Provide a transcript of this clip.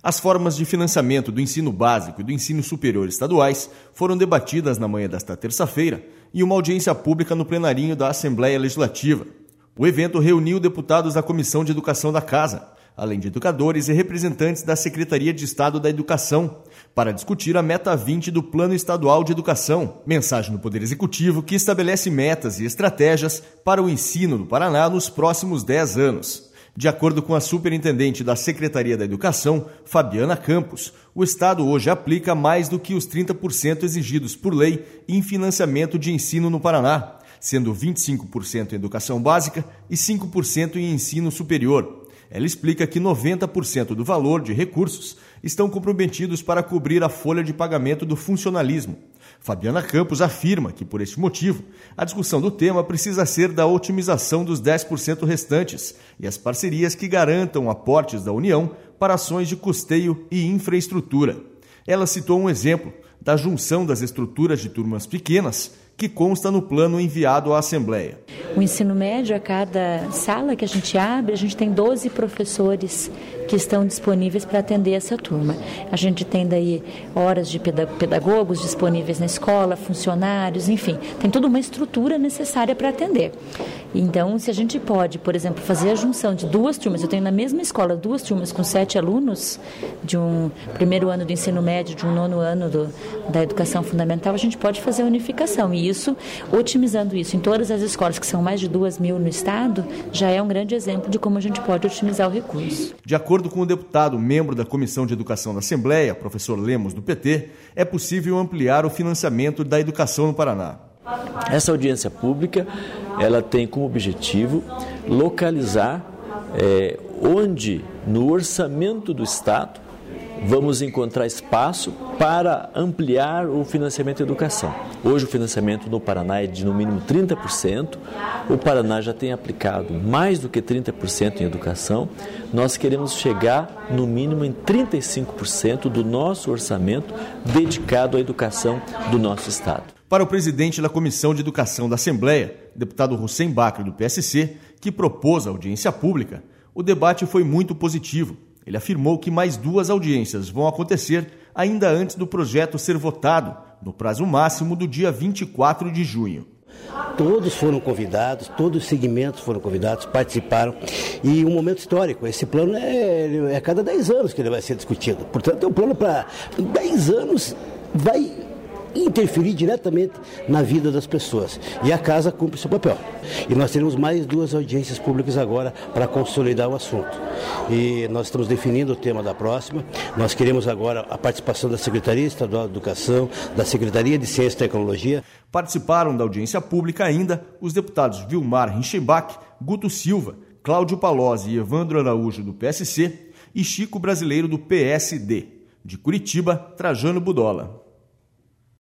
As formas de financiamento do ensino básico e do ensino superior estaduais foram debatidas na manhã desta terça-feira em uma audiência pública no plenarinho da Assembleia Legislativa. O evento reuniu deputados da Comissão de Educação da Casa, além de educadores e representantes da Secretaria de Estado da Educação, para discutir a Meta 20 do Plano Estadual de Educação, mensagem do Poder Executivo que estabelece metas e estratégias para o ensino no Paraná nos próximos 10 anos. De acordo com a superintendente da Secretaria da Educação, Fabiana Campos, o Estado hoje aplica mais do que os 30% exigidos por lei em financiamento de ensino no Paraná, sendo 25% em educação básica e 5% em ensino superior. Ela explica que 90% do valor de recursos estão comprometidos para cobrir a folha de pagamento do funcionalismo. Fabiana Campos afirma que, por este motivo, a discussão do tema precisa ser da otimização dos 10% restantes e as parcerias que garantam aportes da União para ações de custeio e infraestrutura. Ela citou um exemplo da junção das estruturas de turmas pequenas, que consta no plano enviado à Assembleia. O ensino médio, a cada sala que a gente abre, a gente tem 12 professores que estão disponíveis para atender essa turma. A gente tem daí horas de pedagogos disponíveis na escola, funcionários, enfim, tem toda uma estrutura necessária para atender. Então, se a gente pode, por exemplo, fazer a junção de duas turmas, eu tenho na mesma escola 2 turmas com 7 alunos, de um primeiro ano do ensino médio, de um 9º ano da educação fundamental, a gente pode fazer a unificação. E isso, otimizando isso em todas as escolas, que são mais de 2.000 no estado, já é um grande exemplo de como a gente pode otimizar o recurso. De acordo com o deputado, membro da Comissão de Educação da Assembleia, professor Lemos, do PT, é possível ampliar o financiamento da educação no Paraná. Essa audiência pública, ela tem como objetivo localizar onde no orçamento do Estado vamos encontrar espaço para ampliar o financiamento da educação. Hoje o financiamento no Paraná é de no mínimo 30%, o Paraná já tem aplicado mais do que 30% em educação, nós queremos chegar no mínimo em 35% do nosso orçamento dedicado à educação do nosso Estado. Para o presidente da Comissão de Educação da Assembleia, deputado Hussein Bacri, do PSC, que propôs a audiência pública, o debate foi muito positivo. Ele afirmou que mais 2 audiências vão acontecer ainda antes do projeto ser votado, no prazo máximo do dia 24 de junho. Todos foram convidados, todos os segmentos foram convidados, participaram. E um momento histórico, esse plano é a cada 10 anos que ele vai ser discutido. Portanto, é um plano para 10 anos, vai interferir diretamente na vida das pessoas. E a Casa cumpre seu papel. E nós teremos mais 2 audiências públicas agora para consolidar o assunto. E nós estamos definindo o tema da próxima. Nós queremos agora a participação da Secretaria Estadual de Educação, da Secretaria de Ciência e Tecnologia. Participaram da audiência pública ainda os deputados Vilmar Reichenbach, Guto Silva, Cláudio Palozzi e Evandro Araújo, do PSC, e Chico Brasileiro, do PSD. De Curitiba, Trajano Budola.